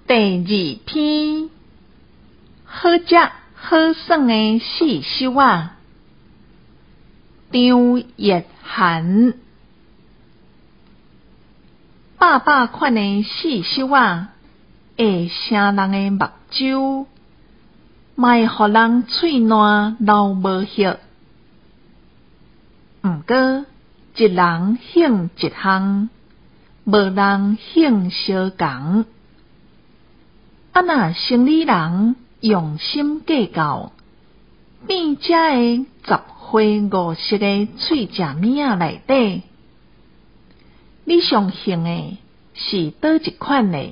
第2篇，好食好耍的四首仔。张悦涵，百款的四首仔，会声人的目睭，卖互人喙烂流无血。毋过，一人兴一项，无人兴相共。若生理人用心计较，变这个10花5色的喙食物仔内底，你上兴的是倒一款呢？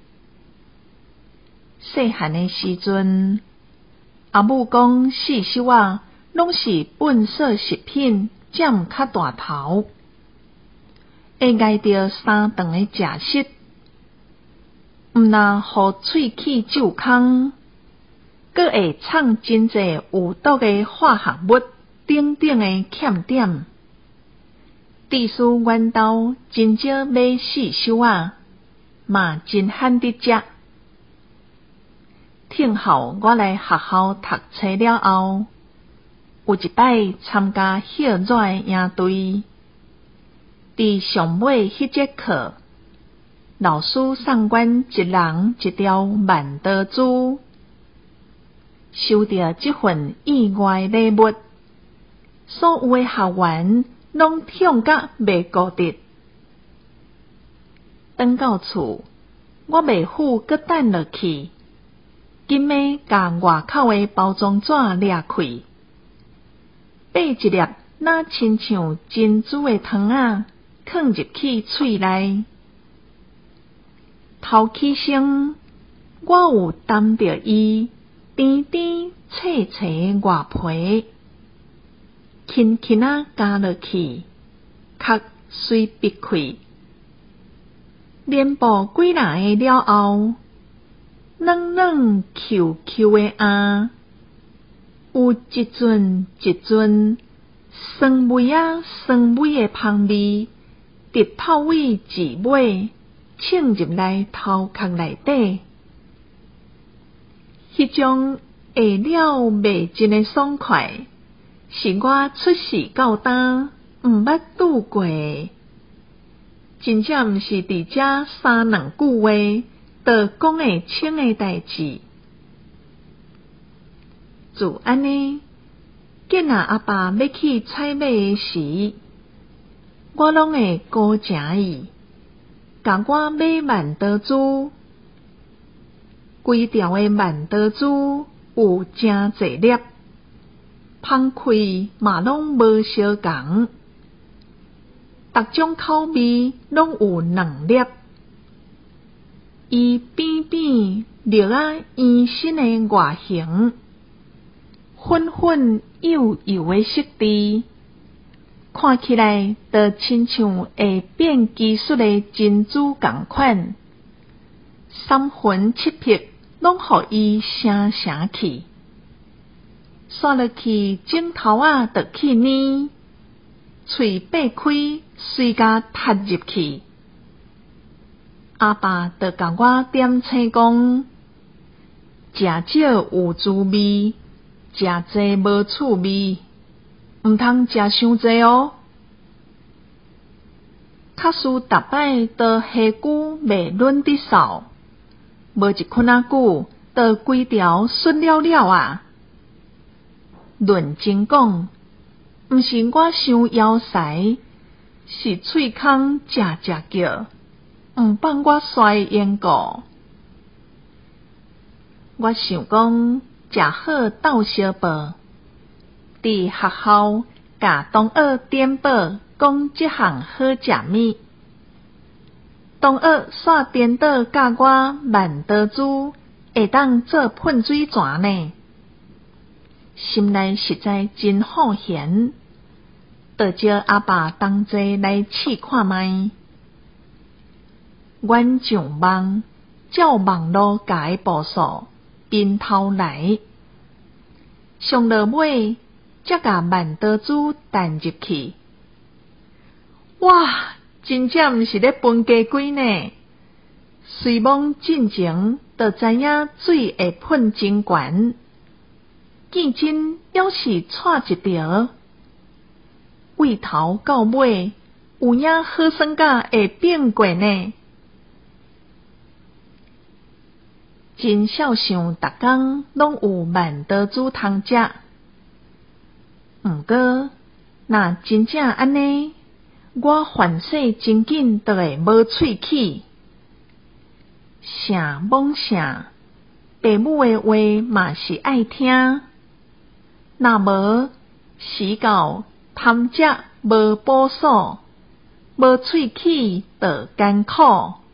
细汉的时阵，阿母讲四首仔拢是本色食品占较大头，会挨着3顿的食食，毋但互喙齿蛀空，阁会藏真侪有毒的化学物等等的欠点。致使阮兜真少买四首仔，嘛真罕得食。听候我来学校读册了后，有一摆参加校热的营队，伫上尾迄节课，老师送阮一人一条万刀珠。收到这份意外礼物，所有的学员拢痛甲袂顾得。返到厝，我袂赴阁等落去，紧要甲外口的包装纸掠开，掰一粒若亲像珍珠的糖仔，放入去喙内。头起先，我有沾着伊甜甜脆脆的外皮，轻轻加落去，壳随闭开。连补几下了后，软软 Q 的鸭，有一阵一阵酸味酸味的香味，直透尾至尾，浸入来头壳内底。迄种下了袂尽的爽快，是我出世到今毋捌拄过的。真正毋是伫遮3、2句话就讲会清的代志。就安尼，见阿爸要去采买的时，我拢会高请伊，甲我买万刀珠。规条的万刀珠有真侪粒，芳开嘛拢无相共，逐种口味拢有2粒。伊扁扁绿圆身的外形，粉粉幼幼的色质，看起来就亲像会变技术的珍珠共款，3魂7魄拢互伊生去。刷落去镜头仔就去捏，喙掰开随甲踢入去。阿爸就甲我点醒讲，食少有滋味，食济无趣味，毋通食伤济哦。假使逐摆都下久袂润得扫，无一困久，就规条顺了了啊！论真讲，毋是我伤枵腮，是喙空食叫，毋放我衰缘故。我想讲，食好斗相报，伫学校甲同学点报讲这项好食物。同学煞颠倒教我万刀珠会当做喷水泉呢，心内实在真好闲，就招阿爸同齐来试看卖。阮上网照网络教的步数边头来，上落尾才甲万刀珠弹入去。哇！真正毋是咧分家规呢，随网进前就知影水会喷真悬，见真要是错一条，为头到尾有影好算甲会变过呢。真少想逐工拢有万刀子通食，毋过若真正安尼，我凡事真紧就会无喙齿，啥罔啥，爸母的话嘛是爱听，若无时到贪食无补数，无喙齿就艰苦。